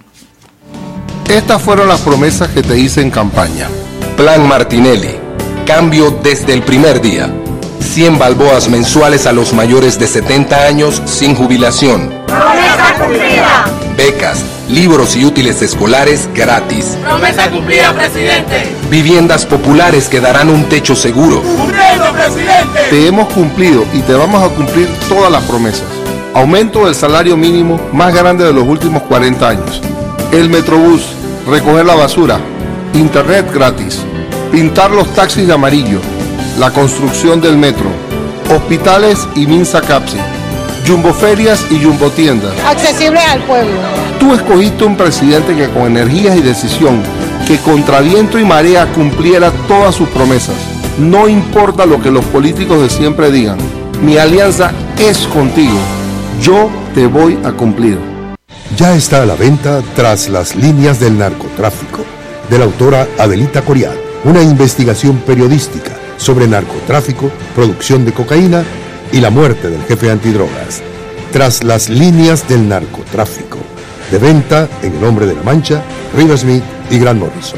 Estas fueron las promesas que te hice en campaña. Plan Martinelli, cambio desde el primer día. cien balboas mensuales a los mayores de setenta años sin jubilación. ¡Promesa cumplida! Becas, libros y útiles escolares gratis. ¡Promesa cumplida, presidente! Viviendas populares que darán un techo seguro. ¡Cumpliendo, presidente! Te hemos cumplido y te vamos a cumplir todas las promesas. Aumento del salario mínimo más grande de los últimos cuarenta años. El Metrobús, recoger la basura, internet gratis, pintar los taxis de amarillo, la construcción del metro, hospitales y Minsa Capsi, jumboferias y jumbotiendas. Accesible al pueblo. Tú escogiste un presidente que con energías y decisión, que contra viento y marea cumpliera todas sus promesas. No importa lo que los políticos de siempre digan, mi alianza es contigo. Yo te voy a cumplir. Ya está a la venta Tras las líneas del narcotráfico, de la autora Adelita Coriat, una investigación periodística sobre narcotráfico, producción de cocaína y la muerte del jefe antidrogas. Tras las líneas del narcotráfico, de venta en El Hombre de la Mancha, Rivas Smith y Gran Morrison.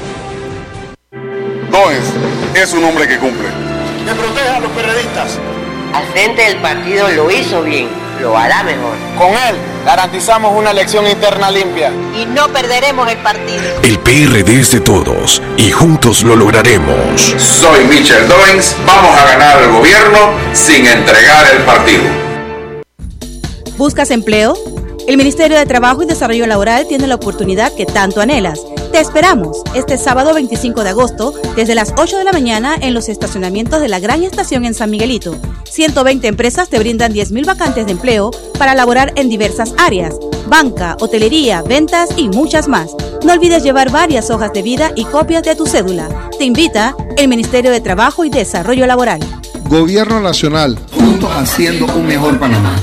Doens es un hombre que cumple. Que proteja a los periodistas. Al frente del partido lo hizo bien, lo hará mejor. Con él garantizamos una elección interna limpia. Y no perderemos el partido. El P R D es de todos y juntos lo lograremos. Soy Michel Doens, vamos a ganar el gobierno sin entregar el partido. ¿Buscas empleo? El Ministerio de Trabajo y Desarrollo Laboral tiene la oportunidad que tanto anhelas. Te esperamos este sábado veinticinco de agosto desde las ocho de la mañana en los estacionamientos de la Gran Estación en San Miguelito. ciento veinte empresas te brindan diez mil vacantes de empleo para laborar en diversas áreas. banca, hotelería, ventas y muchas más. No olvides llevar varias hojas de vida y copias de tu cédula. Te invita el Ministerio de Trabajo y Desarrollo Laboral. Gobierno Nacional. Juntos haciendo un mejor Panamá.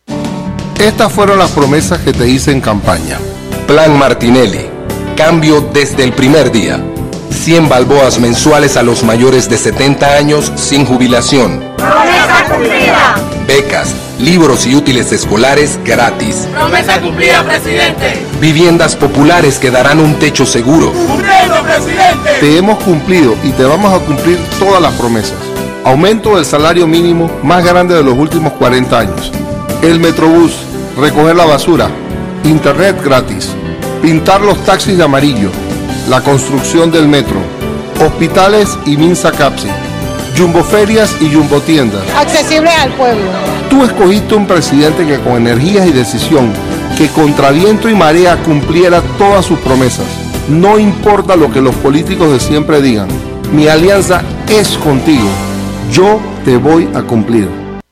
Estas fueron las promesas que te hice en campaña. Plan Martinelli. Cambio desde el primer día. cien balboas mensuales a los mayores de setenta años sin jubilación. ¡Promesa cumplida! Becas, libros y útiles escolares gratis. ¡Promesa cumplida, presidente! Viviendas populares que darán un techo seguro. ¡Cumpliendo, presidente! Te hemos cumplido y te vamos a cumplir todas las promesas. Aumento del salario mínimo más grande de los últimos cuarenta años. El Metrobús, recoger la basura, internet gratis, pintar los taxis de amarillo, la construcción del metro, hospitales y Minsa Capsi, jumboferias y jumbotiendas. Accesible al pueblo. Tú escogiste un presidente que con energías y decisión, que contra viento y marea cumpliera todas sus promesas. No importa lo que los políticos de siempre digan, mi alianza es contigo. Yo te voy a cumplir.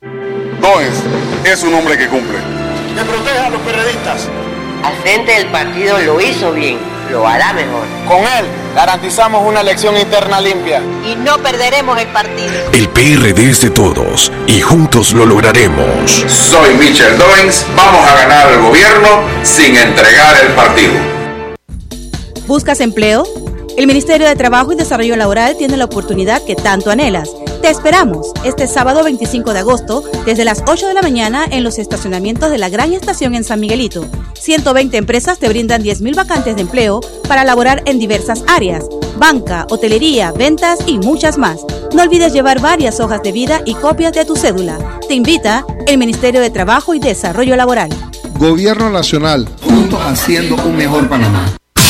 Doens es un hombre que cumple. Que proteja a los periodistas. Al frente del partido lo hizo bien, lo hará mejor. Con él garantizamos una elección interna limpia. Y no perderemos el partido. El P R D es de todos y juntos lo lograremos. Soy Michel Doens, vamos a ganar el gobierno sin entregar el partido. ¿Buscas empleo? El Ministerio de Trabajo y Desarrollo Laboral tiene la oportunidad que tanto anhelas. Te esperamos este sábado veinticinco de agosto desde las ocho de la mañana en los estacionamientos de la Gran Estación en San Miguelito. ciento veinte empresas te brindan diez mil vacantes de empleo para laborar en diversas áreas: banca, hotelería, ventas y muchas más. No olvides llevar varias hojas de vida y copias de tu cédula. Te invita el Ministerio de Trabajo y Desarrollo Laboral. Gobierno Nacional. Juntos haciendo un mejor Panamá.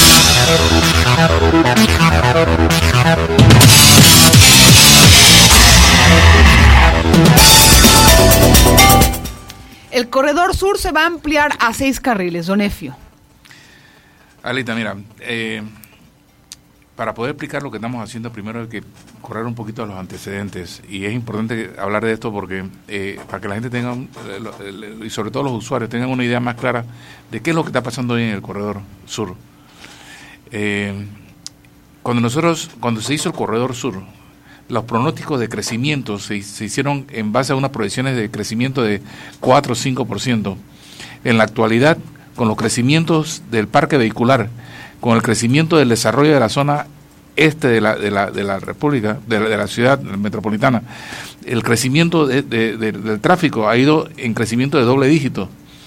El corredor sur se va a ampliar a seis carriles, don Efio. Alita, mira, eh, para poder explicar lo que estamos haciendo, primero hay que correr un poquito a los antecedentes, y es importante hablar de esto porque eh, para que la gente tenga, y sobre todo los usuarios, tengan una idea más clara de qué es lo que está pasando hoy en el corredor sur. Eh, cuando nosotros, cuando se hizo el corredor sur, los pronósticos de crecimiento se, se hicieron en base a unas proyecciones de crecimiento de cuatro o cinco por ciento. En la actualidad, con los crecimientos del parque vehicular, con el crecimiento del desarrollo de la zona este de la, de la, de la República, de la, de la ciudad metropolitana, el crecimiento de, de, de, del tráfico ha ido en crecimiento de doble dígito.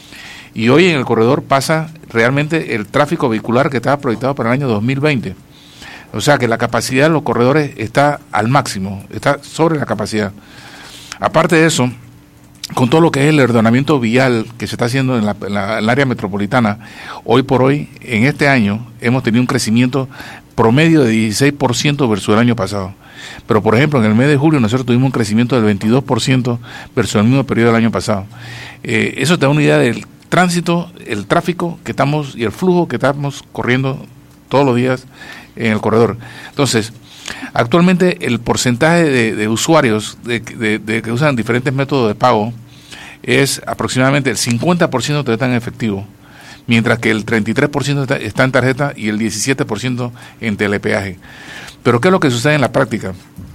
Y hoy en el corredor pasa realmente el tráfico vehicular que estaba proyectado para el año dos mil veinte. O sea que la capacidad de los corredores está al máximo, está sobre la capacidad. Aparte de eso, con todo lo que es el ordenamiento vial que se está haciendo en, la, en, la, en el área metropolitana, hoy por hoy, en este año, hemos tenido un crecimiento promedio de dieciséis por ciento versus el año pasado. Pero, por ejemplo, en el mes de julio nosotros tuvimos un crecimiento del veintidós por ciento versus el mismo periodo del año pasado. Eh, eso te da una idea del tránsito, el tráfico que estamos y el flujo que estamos corriendo todos los días en el corredor. Entonces, actualmente el porcentaje de, de usuarios de, de, de que usan diferentes métodos de pago es aproximadamente el cincuenta por ciento está en efectivo, mientras que el treinta y tres por ciento está, está en tarjeta y el diecisiete por ciento en telepeaje. Pero ¿qué es lo que sucede en la práctica?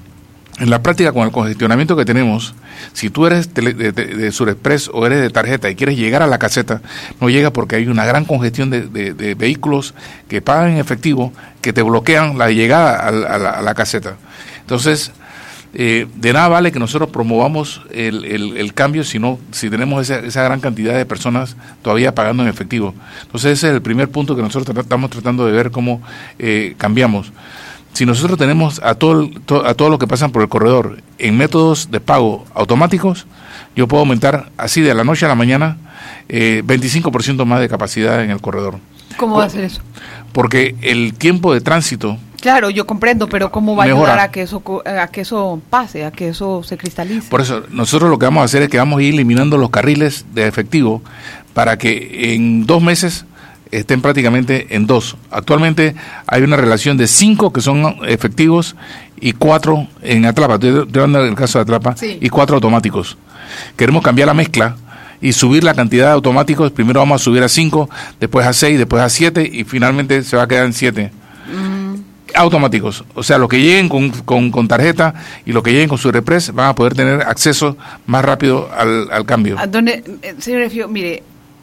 En la práctica, con el congestionamiento que tenemos, si tú eres tele, de, de, de Surexpress o eres de tarjeta y quieres llegar a la caseta, no llega porque hay una gran congestión de, de, de vehículos que pagan en efectivo, que te bloquean la llegada a, a, la, a la caseta. Entonces, eh, de nada vale que nosotros promovamos el, el, el cambio si, no, si tenemos esa, esa gran cantidad de personas todavía pagando en efectivo. Entonces, ese es el primer punto que nosotros tra- estamos tratando de ver cómo eh, cambiamos. Si nosotros tenemos a todo, el, to, a todo lo que pasan por el corredor en métodos de pago automáticos, yo puedo aumentar así de la noche a la mañana eh, veinticinco por ciento más de capacidad en el corredor. ¿Cómo va a ser eso? Porque el tiempo de tránsito... Claro, yo comprendo, pero ¿cómo va a mejora. ayudar a que eso a que eso pase, a que eso se cristalice? Por eso, nosotros lo que vamos a hacer es que vamos a ir eliminando los carriles de efectivo para que en dos meses estén prácticamente en dos. Actualmente hay una relación de cinco que son efectivos y cuatro en Atlapa, estoy hablando del caso de Atlapa, sí. Y cuatro automáticos. Queremos cambiar la mezcla y subir la cantidad de automáticos. Primero vamos a subir a cinco, después a seis, después a siete y finalmente se va a quedar en siete. Mm. Automáticos, o sea, los que lleguen con, con, con tarjeta y los que lleguen con su Repres van a poder tener acceso más rápido al, al cambio. Donde, señor Efio, mire,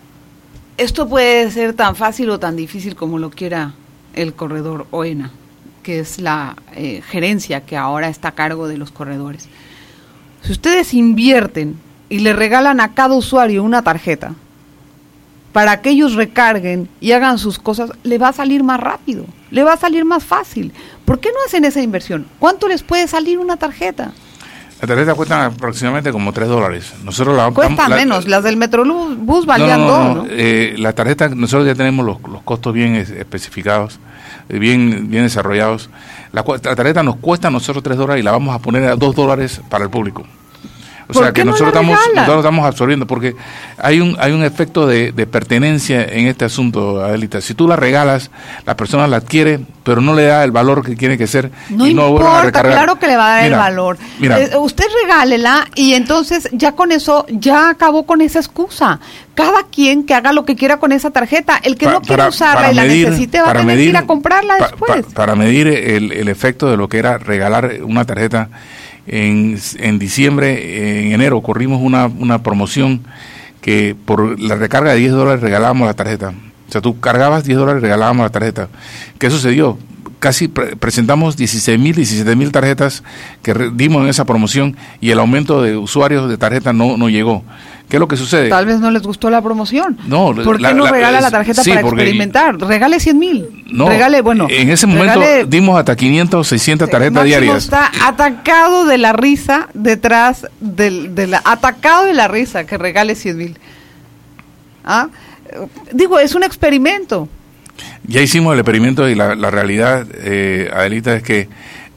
esto puede ser tan fácil o tan difícil como lo quiera el corredor OENA, que es la eh, gerencia que ahora está a cargo de los corredores. Si ustedes invierten y le regalan a cada usuario una tarjeta para que ellos recarguen y hagan sus cosas, le va a salir más rápido, le va a salir más fácil. ¿Por qué no hacen esa inversión? ¿Cuánto les puede salir una tarjeta? La tarjeta cuesta aproximadamente como tres dólares. Nosotros la Cuesta la, menos, las del Metrobús valían no, no, dos, no, ¿no? no. Eh, la tarjeta, nosotros ya tenemos los, los costos bien es, especificados, eh, bien, bien desarrollados. La, la tarjeta nos cuesta a nosotros tres dólares y la vamos a poner a dos dólares para el público. O sea que no nosotros estamos, nosotros estamos absorbiendo, porque hay un hay un efecto de, de pertenencia en este asunto, Adelita. Si tú la regalas, la persona la adquiere, pero no le da el valor que tiene que ser. No y no importa, a recargar. Claro que le va a dar mira, el valor. Mira. Eh, usted regálela y entonces ya con eso, ya acabó con esa excusa. Cada quien que haga lo que quiera con esa tarjeta. El que pa, no quiera para, usarla para y medir, la necesite va a tener medir, que ir a comprarla pa, después. Pa, para medir el, el efecto de lo que era regalar una tarjeta, En, en diciembre, en enero, corrimos una, una promoción que por la recarga de diez dólares regalábamos la tarjeta. O sea, tú cargabas diez dólares, regalábamos la tarjeta. ¿Qué sucedió? Casi pre presentamos dieciséis mil, diecisiete mil tarjetas que dimos en esa promoción y el aumento de usuarios de tarjeta no, no llegó. ¿Qué es lo que sucede? Tal vez no les gustó la promoción. No, ¿por qué la, no la, regala la, la tarjeta sí, para experimentar? Regale cien mil. No, regale, bueno. En ese momento regale, dimos hasta quinientas, seiscientas tarjetas Máximo diarias. Está atacado de la risa detrás del, de la atacado de la risa que regale cien mil. ¿Ah? Digo, es un experimento. Ya hicimos el experimento y la, la realidad, eh, Adelita, es que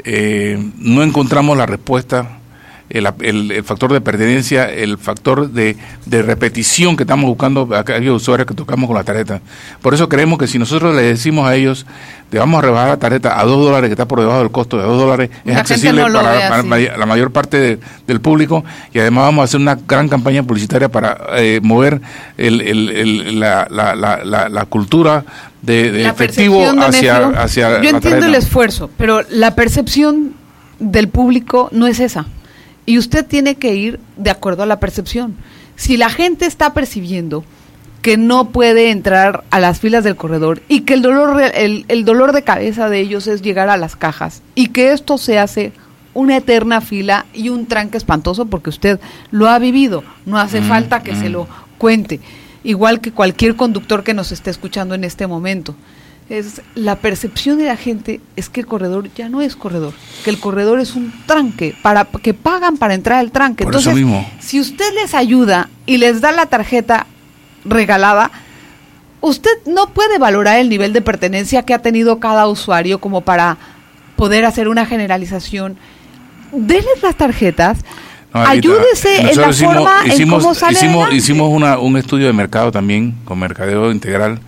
eh, no encontramos la respuesta. El, el, el factor de pertenencia, el factor de, de repetición que estamos buscando a aquellos usuarios que tocamos con la tarjeta. Por eso creemos que si nosotros le decimos a ellos, te vamos a rebajar la tarjeta a dos dólares, que está por debajo del costo de dos dólares, es la accesible no para, para la mayor parte de, del público, y además vamos a hacer una gran campaña publicitaria para eh, mover el, el, el, la, la, la, la, la cultura de, de efectivo hacia, hacia Yo entiendo el esfuerzo, pero la percepción del público no es esa. Y usted tiene que ir de acuerdo a la percepción. Si la gente está percibiendo que no puede entrar a las filas del corredor y que el dolor, el, el dolor de cabeza de ellos es llegar a las cajas y que esto se hace una eterna fila y un tranque espantoso, porque usted lo ha vivido, no hace mm, falta que mm. se lo cuente, igual que cualquier conductor que nos esté escuchando en este momento. Es la percepción de la gente es que el corredor ya no es corredor, que el corredor es un tranque, para que pagan para entrar al tranque. Por Entonces, eso mismo. Si usted les ayuda y les da la tarjeta regalada, usted no puede valorar el nivel de pertenencia que ha tenido cada usuario como para poder hacer una generalización. Denles las tarjetas. No, ayúdese en la hicimos, forma hicimos, en cómo sale hicimos, adelante. hicimos una, un estudio de mercado también, con mercadeo integral.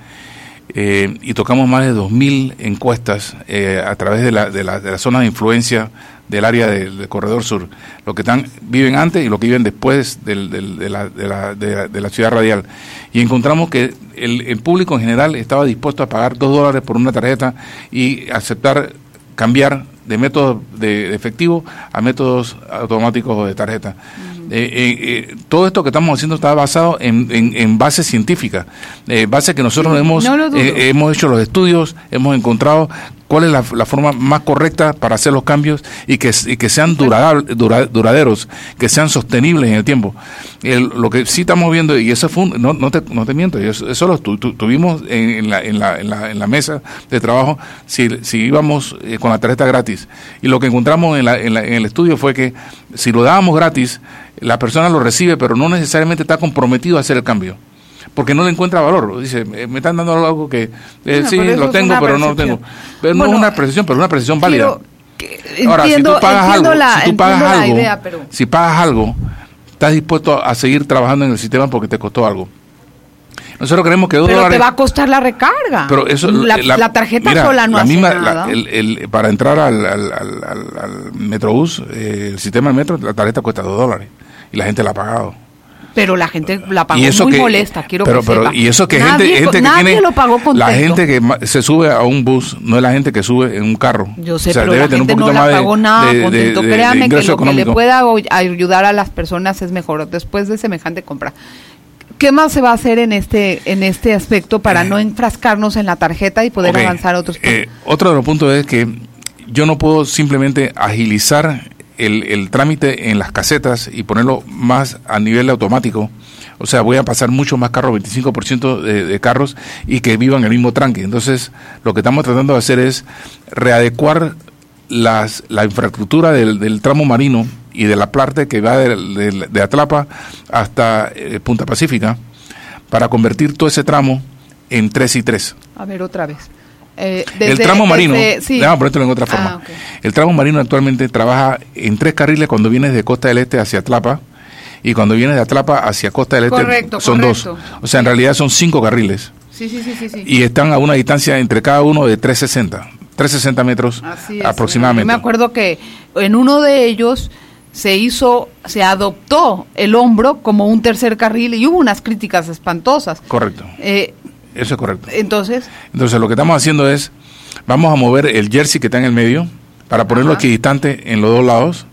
Eh, y tocamos más de dos mil encuestas eh, a través de la, de, la, de la zona de influencia del área del, del Corredor Sur, los que están viven antes y los que viven después del, del, de, la, de, la, de, la, de la ciudad radial. Y encontramos que el, el público en general estaba dispuesto a pagar dos dólares por una tarjeta y aceptar cambiar de métodos de, de efectivo a métodos automáticos de tarjeta. Uh-huh. eh, eh, eh, todo esto que estamos haciendo está basado en, en, en bases científicas, eh, bases que nosotros sí, hemos, no eh, hemos hecho los estudios, hemos encontrado cuál es la, la forma más correcta para hacer los cambios y que, y que sean duradab, dura, duraderos, que sean sostenibles en el tiempo. El, lo que sí estamos viendo, y eso fue un, no, no, te, no te miento, eso, eso lo tu, tu, tuvimos en, en, la, en, la, en, la, en la mesa de trabajo, si, si íbamos eh, con la tarjeta gratis. Y lo que encontramos en, la, en, la, en el estudio fue que si lo dábamos gratis, la persona lo recibe, pero no necesariamente está comprometido a hacer el cambio, porque no le encuentra valor. Dice, me están dando algo que eh, bueno, sí, lo tengo, pero no lo tengo. Pero bueno, no es una percepción, pero es una percepción válida. Que, Ahora, entiendo, si tú pagas algo, la, si tú pagas algo, idea, pero... si pagas algo, estás dispuesto a seguir trabajando en el sistema porque te costó algo. Nosotros creemos que dos pero dólares... te va a costar la recarga. Pero eso, la, la, la tarjeta mira, sola no la hace misma, nada. La, el, el, para entrar al, al, al, al, al Metrobús, eh, el sistema del metro, la tarjeta cuesta dos dólares. Y la gente la ha pagado. Pero la gente la pagó y muy que, molesta, quiero pero, que pero, sepa. Y eso que nadie, gente, gente que nadie tiene, lo pagó contento. La gente que se sube a un bus no es la gente que sube en un carro. Yo sé, o sea, pero debe la tener gente un no poquito la más pagó de, nada de, contento. de, de, Créame de que lo que económico. le pueda ayudar a las personas es mejor después de semejante compra. ¿Qué más se va a hacer en este en este aspecto para eh, no enfrascarnos en la tarjeta y poder okay. avanzar a otros puntos? Eh, otro de los puntos es que yo no puedo simplemente agilizar el, el trámite en las casetas y ponerlo más a nivel automático. O sea, voy a pasar mucho más carros, veinticinco por ciento de, de carros, y que vivan el mismo tranque. Entonces, lo que estamos tratando de hacer es readecuar las, la infraestructura del, del tramo marino y de la parte que va de, de, de Atlapa hasta eh, Punta Pacífica, para convertir todo ese tramo en tres y tres. A ver, otra vez. Eh, desde, el tramo marino, desde, sí. déjame ponerlo en otra forma. Ah, okay. El tramo marino actualmente trabaja en tres carriles cuando vienes de Costa del Este hacia Atlapa, y cuando vienes de Atlapa hacia Costa del Este correcto, son correcto. dos. O sea, en realidad son cinco carriles. Sí, sí, sí, sí, sí. Y están a una distancia entre cada uno de trescientos sesenta metros Así es, aproximadamente. Yo me acuerdo que en uno de ellos se hizo, se adoptó el hombro como un tercer carril y hubo unas críticas espantosas. Correcto. Eh, Eso es correcto. Entonces. Entonces lo que estamos haciendo es, vamos a mover el jersey que está en el medio para ponerlo Ajá. equidistante en los dos lados.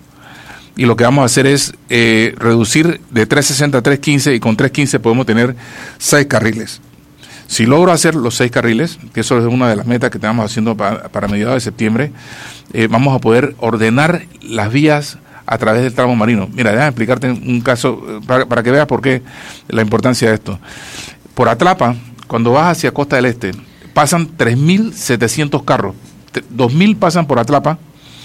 Y lo que vamos a hacer es eh, reducir de trescientos sesenta a trescientos quince, y con trescientos quince podemos tener seis carriles. Si logro hacer los seis carriles, que eso es una de las metas que estamos haciendo para, para mediados de septiembre, eh, vamos a poder ordenar las vías a través del tramo marino. Mira, déjame explicarte un caso para, para que veas por qué la importancia de esto. Por Atlapa, cuando vas hacia Costa del Este, pasan tres mil setecientos carros, dos mil pasan por Atlapa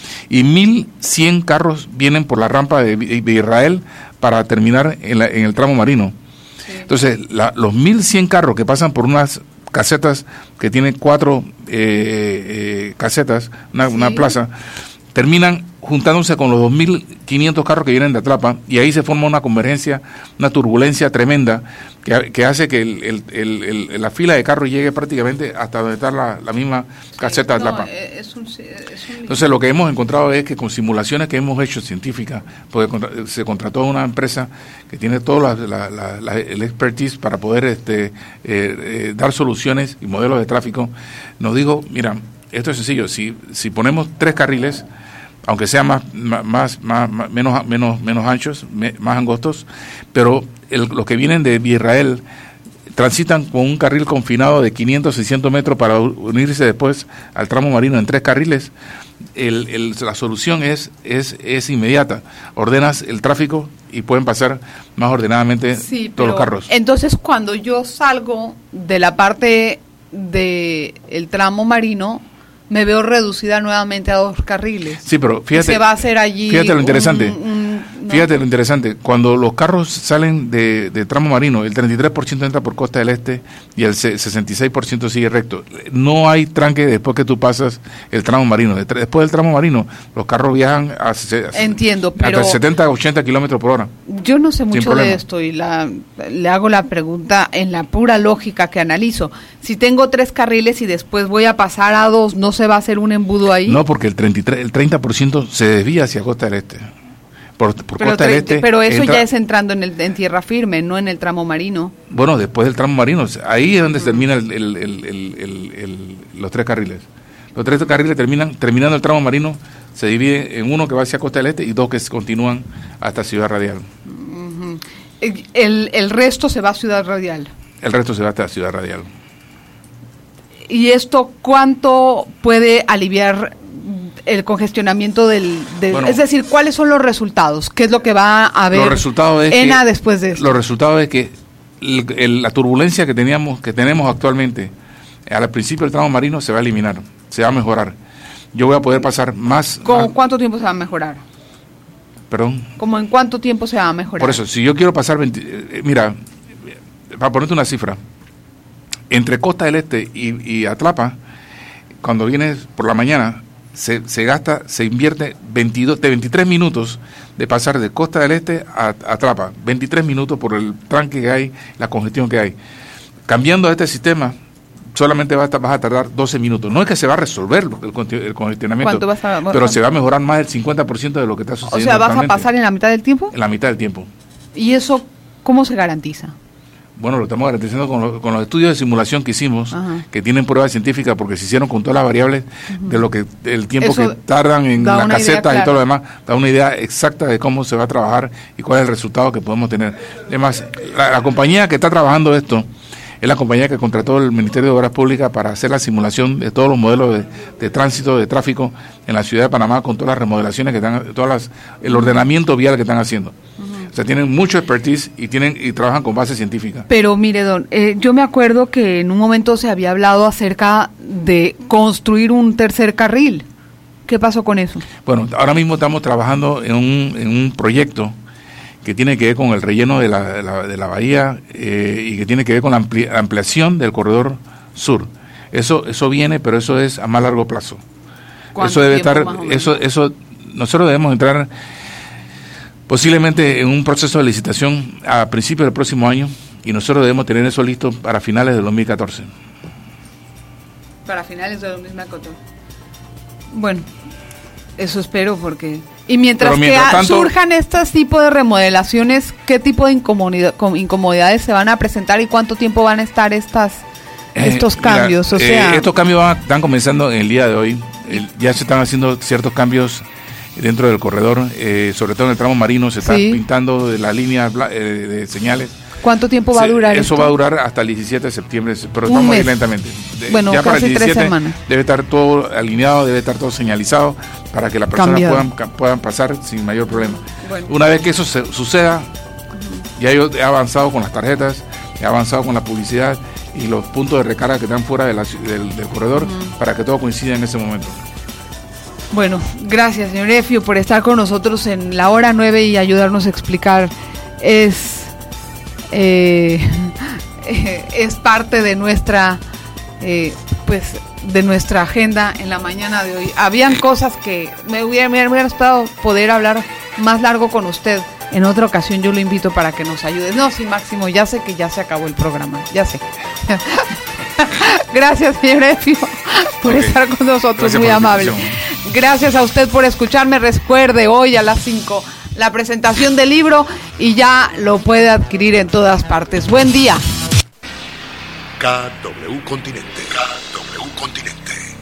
y mil cien carros vienen por la rampa de, de Israel para terminar en, la, en el tramo marino. Sí. Entonces, la, los mil cien carros que pasan por unas casetas que tienen cuatro eh, eh, casetas, una, sí. una plaza, terminan juntándose con los dos mil quinientos carros que vienen de Atlapa, y ahí se forma una convergencia, una turbulencia tremenda que, que hace que el, el, el, el, la fila de carros llegue prácticamente hasta donde está la, la misma caseta de Atlapa. No, es un, es un... Entonces lo que hemos encontrado es que con simulaciones que hemos hecho científicas, porque se contrató una empresa que tiene todo la, la, la, la, el expertise para poder este, eh, eh, dar soluciones y modelos de tráfico, nos dijo, mira, esto es sencillo, si, si ponemos tres carriles, aunque sean más, más, más, más menos, menos, menos anchos, me, más angostos, pero el, los que vienen de Israel transitan con un carril confinado de quinientos, seiscientos metros para unirse después al tramo marino en tres carriles. El, el, la solución es, es, es inmediata. Ordenas el tráfico y pueden pasar más ordenadamente sí, todos los carros. Entonces, cuando yo salgo de la parte del de tramo marino, me veo reducida nuevamente a dos carriles. Sí, pero fíjate. Se va a hacer allí. Fíjate lo interesante. Un, un, no. Fíjate lo interesante. Cuando los carros salen de, de tramo marino, el treinta y tres por ciento entra por Costa del Este y el sesenta y seis por ciento sigue recto. No hay tranque después que tú pasas el tramo marino. Después del tramo marino, los carros viajan a, a, Entiendo, pero hasta setenta, ochenta kilómetros por hora. Yo no sé mucho de esto y la, le hago la pregunta en la pura lógica que analizo. Si tengo tres carriles y después voy a pasar a dos, ¿no se va a hacer un embudo ahí? No, porque el, treinta y tres, el treinta por ciento se desvía hacia Costa del Este. Por, por pero, Costa del Este. Pero eso entra, ya es entrando en, el, en tierra firme, no en el tramo marino. Bueno, después del tramo marino, ahí es donde uh-huh. termina el, el, el, el, el, el, los tres carriles. Los tres carriles terminan, terminando el tramo marino, se divide en uno que va hacia Costa del Este y dos que continúan hasta Ciudad Radial. Uh-huh. el, el, el resto se va a Ciudad Radial. El resto se va hasta Ciudad Radial. ¿Y esto cuánto puede aliviar el congestionamiento del... del bueno, es decir, ¿cuáles son los resultados? ¿Qué es lo que va a haber los resultados es ENA que, después de esto? Los resultados es que el, el, la turbulencia que teníamos que tenemos actualmente al principio del tramo marino se va a eliminar, se va a mejorar. Yo voy a poder pasar más... ¿Con cuánto tiempo se va a mejorar? Perdón. ¿Cómo en cuánto tiempo se va a mejorar? Por eso, si yo quiero pasar... veinte, eh, mira, para ponerte una cifra, entre Costa del Este y, y Atlapa, cuando vienes por la mañana, se, se gasta, se invierte veintidós, de veintitrés minutos de pasar de Costa del Este a, a Atlapa, veintitrés minutos por el tranque que hay, la congestión que hay. Cambiando a este sistema, solamente vas a, vas a tardar doce minutos. No es que se va a resolver el, el congestionamiento, vas a, pero se va a mejorar más del cincuenta por ciento de lo que está sucediendo. O sea, ¿vas a pasar en la mitad del tiempo? En la mitad del tiempo. ¿Y eso ¿Cómo se garantiza? Bueno, lo estamos garantizando con, lo, con los estudios de simulación que hicimos, Ajá. que tienen pruebas científicas porque se hicieron con todas las variables uh-huh. de lo que el tiempo Eso que tardan en las casetas idea, claro. y todo lo demás, da una idea exacta de cómo se va a trabajar y cuál es el resultado que podemos tener. Además, la, la compañía que está trabajando esto es la compañía que contrató el Ministerio de Obras Públicas para hacer la simulación de todos los modelos de, de tránsito, de tráfico en la ciudad de Panamá, con todas las remodelaciones que están, todas las, el ordenamiento vial que están haciendo. Uh-huh. O sea, tienen mucho expertise y tienen y trabajan con base científica. Pero mire, don, eh, yo me acuerdo que en un momento se había hablado acerca de construir un tercer carril. ¿Qué pasó con eso? Bueno, ahora mismo estamos trabajando en un, en un proyecto que tiene que ver con el relleno de la, de la, de la bahía eh, y que tiene que ver con la ampli- ampliación del corredor sur. Eso eso viene, pero eso es a más largo plazo. Eso debe estar, eso eso nosotros debemos entrar posiblemente en un proceso de licitación a principios del próximo año y nosotros debemos tener eso listo para finales del dos mil catorce. Para finales del dos mil catorce. Bueno, eso espero porque... Y mientras, mientras que tanto, surjan estos tipos de remodelaciones, ¿qué tipo de incomodidad, incomodidades se van a presentar y cuánto tiempo van a estar estas eh, estos cambios? Mira, o sea, eh, estos cambios van, están comenzando en el día de hoy. El, ya se están haciendo ciertos cambios dentro del corredor, eh, sobre todo en el tramo marino se está sí. pintando de las líneas eh, de señales. ¿Cuánto tiempo va a durar Eso esto? va a durar hasta el diecisiete de septiembre, pero Un estamos mes. ahí lentamente. De, bueno, ya casi para el diecisiete tres semanas. Debe estar todo alineado, debe estar todo señalizado para que las personas puedan, puedan pasar sin mayor problema. Bueno. Una vez que eso se, suceda, uh-huh. ya yo he avanzado con las tarjetas, he avanzado con la publicidad y los puntos de recarga que están fuera de la, del, del corredor uh-huh. para que todo coincida en ese momento. Bueno, gracias, señor Efio, por estar con nosotros en la hora nueve y ayudarnos a explicar. Es... Eh, es parte de nuestra eh, pues de nuestra agenda en la mañana de hoy. Habían cosas que me hubiera, me hubiera gustado poder hablar más largo con usted. En otra ocasión yo lo invito para que nos ayude. No, sí, Máximo, ya sé que ya se acabó el programa, ya sé. Gracias, señor Efio, por okay. estar con nosotros, gracias, muy amable. Gracias a usted por escucharme. Recuerde, hoy a las cinco la presentación del libro y ya lo puede adquirir en todas partes. Buen día. K W Continente. K W Continente.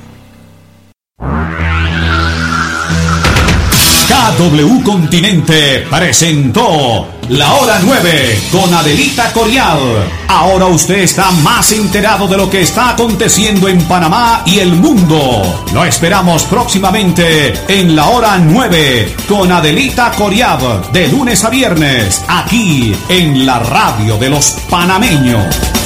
K W Continente presentó La Hora nueve con Adelita Coriad. Ahora usted está más enterado de lo que está aconteciendo en Panamá y el mundo. Lo esperamos próximamente en La Hora nueve con Adelita Coriad, de lunes a viernes, aquí en la radio de los panameños.